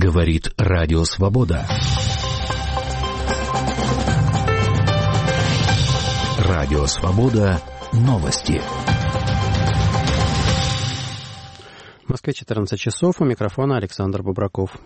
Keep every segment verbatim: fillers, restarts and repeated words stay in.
Говорит Радио Свобода. Радио Свобода. Новости. В Москве четырнадцать часов. У микрофона Александр Бубраков.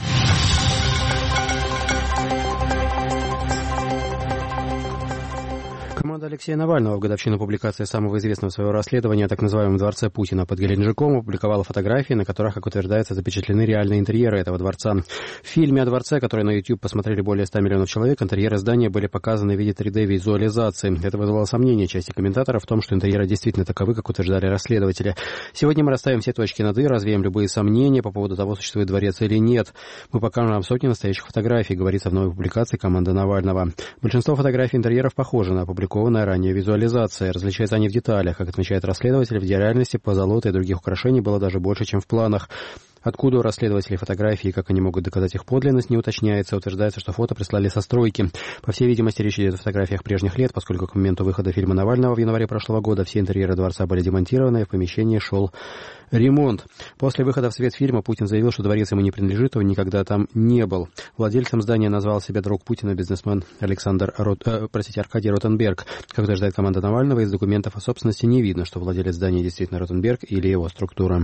Команда Алексея Навального в годовщину публикации самого известного своего расследования о так называемом дворце Путина под Геленджиком опубликовала фотографии, на которых, как утверждается, запечатлены реальные интерьеры этого дворца. В фильме о дворце, который на YouTube посмотрели более ста миллионов человек, интерьеры здания были показаны в виде три дэ-визуализации. Это вызвало сомнения части комментаторов в том, что интерьеры действительно таковы, как утверждали расследователи. Сегодня мы расставим все точки над «и», развеем любые сомнения по поводу того, существует дворец или нет. Мы покажем вам сотни настоящих фотографий, говорится в новой публикации команды Навального. Большинство фотографий интерьеров похожи на опубликованные ранее визуализация. Различаются они в деталях. Как отмечает расследователь, в реальности позолоты и других украшений было даже больше, чем в планах. Откуда у расследователей фотографии и как они могут доказать их подлинность, не уточняется. Утверждается, что фото прислали со стройки. По всей видимости, речь идет о фотографиях прежних лет, поскольку к моменту выхода фильма Навального в январе прошлого года все интерьеры дворца были демонтированы, и в помещении шел ремонт. После выхода в свет фильма Путин заявил, что дворец ему не принадлежит, он никогда там не был. Владельцем здания назвал себя друг Путина, бизнесмен Александр Рот... э, простите, Аркадий Ротенберг. Как утверждает команда Навального, из документов о собственности не видно, что владелец здания действительно Ротенберг или его структура.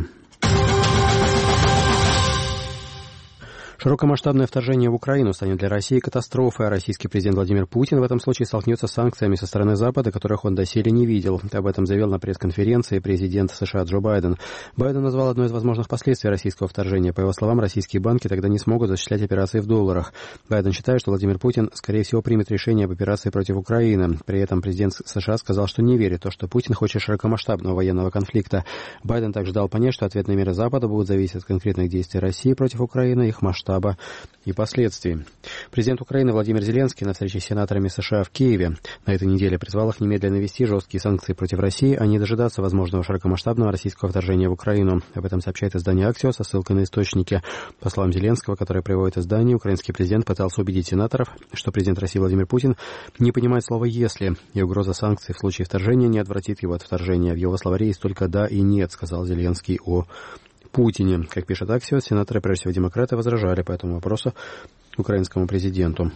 Широкомасштабное вторжение в Украину станет для России катастрофой, а российский президент Владимир Путин в этом случае столкнется с санкциями со стороны Запада, которых он доселе не видел. Об этом заявил на пресс-конференции президент США Джо Байден. Байден назвал одно из возможных последствий российского вторжения. По его словам, российские банки тогда не смогут осуществлять операции в долларах. Байден считает, что Владимир Путин, скорее всего, примет решение об операции против Украины. При этом президент США сказал, что не верит в то, что Путин хочет широкомасштабного военного конфликта. Байден также дал понять, что ответные меры Запада будут зависеть от конкретных действий России против Украины, их масштаба и последствий. Президент Украины Владимир Зеленский на встрече с сенаторами США в Киеве на этой неделе призвал их немедленно ввести жесткие санкции против России, а не дожидаться возможного широкомасштабного российского вторжения в Украину. Об этом сообщает издание «Аксиос» со ссылкой на источники. По словам Зеленского, который приводит издание, украинский президент пытался убедить сенаторов, что президент России Владимир Путин не понимает слова «если», и угроза санкций в случае вторжения не отвратит его от вторжения. В его словаре есть только «да» и «нет», сказал Зеленский о Путине. Как пишет Аксиос, сенаторы, прежде всего демократы, возражали по этому вопросу украинскому президенту.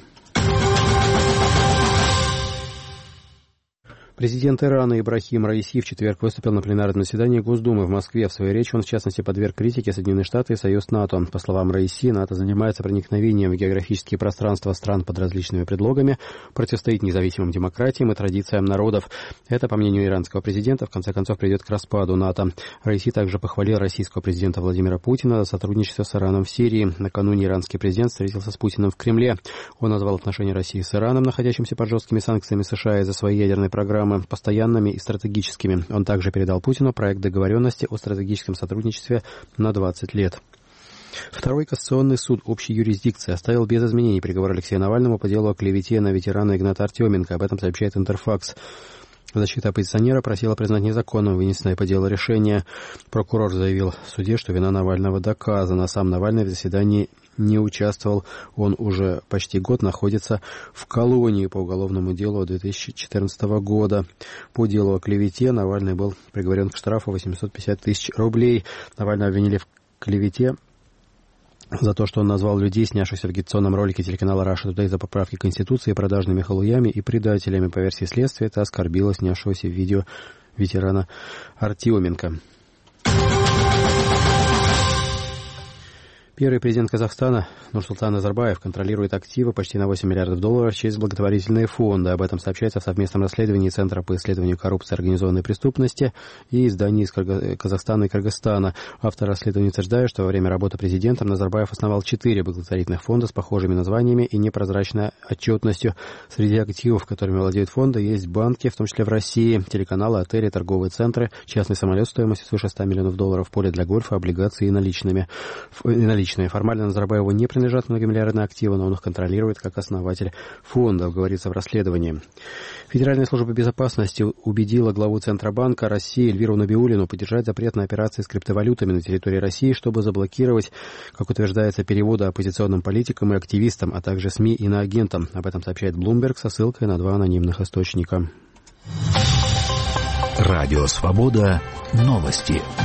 Президент Ирана Ибрахим Раиси в четверг выступил на пленарном заседании Госдумы в Москве. В своей речи он, в частности, подверг критике Соединенные Штаты и Союз НАТО. По словам Раиси, НАТО занимается проникновением в географические пространства стран под различными предлогами, противостоит независимым демократиям и традициям народов. Это, по мнению иранского президента, в конце концов приведет к распаду НАТО. Раиси также похвалил российского президента Владимира Путина за сотрудничество с Ираном в Сирии. Накануне иранский президент встретился с Путиным в Кремле. Он назвал отношения России с Ираном, находящимся под жесткими санкциями США из-за своей ядерной программы, постоянными и стратегическими. Он также передал Путину проект договоренности о стратегическом сотрудничестве на двадцать лет. Второй кассационный суд общей юрисдикции оставил без изменений приговор Алексея Навального по делу о клевете на ветерана Игната Артеменко. Об этом сообщает Интерфакс. Защита оппозиционера просила признать незаконным вынесенное по делу решение. Прокурор заявил в суде, что вина Навального доказана. Сам Навальный в заседании не участвовал. Он уже почти год находится в колонии по уголовному делу две тысячи четырнадцатого года. По делу о клевете Навальный был приговорен к штрафу восемьсот пятьдесят тысяч рублей. Навального обвинили в клевете за то, что он назвал людей, снявшихся в агитационном ролике телеканала Russia Today за поправки Конституции, продажными халуями и предателями. По версии следствия, это оскорбило снявшегося в видео ветерана Артеменко. Первый президент Казахстана Нурсултан Назарбаев контролирует активы почти на восемь миллиардов долларов через благотворительные фонды. Об этом сообщается в совместном расследовании Центра по исследованию коррупции и организованной преступности и изданий из Казахстана и Кыргызстана. Автор расследования утверждает, что во время работы президентом Назарбаев основал четыре благотворительных фонда с похожими названиями и непрозрачной отчетностью. Среди активов, которыми владеют фонды, есть банки, в том числе в России, телеканалы, отели, торговые центры, частный самолет стоимостью свыше ста миллионов долларов, поле для гольфа, облигации и наличными. наличными. Формально Назарбаеву не принадлежат многомиллиардные активы, но он их контролирует как основатель фондов, говорится в расследовании. Федеральная служба безопасности убедила главу Центробанка России Эльвиру Набиуллину поддержать запрет на операции с криптовалютами на территории России, чтобы заблокировать, как утверждается, переводы оппозиционным политикам и активистам, а также СМИ и иноагентам. Об этом сообщает Bloomberg со ссылкой на два анонимных источника. Радио Свобода. Новости.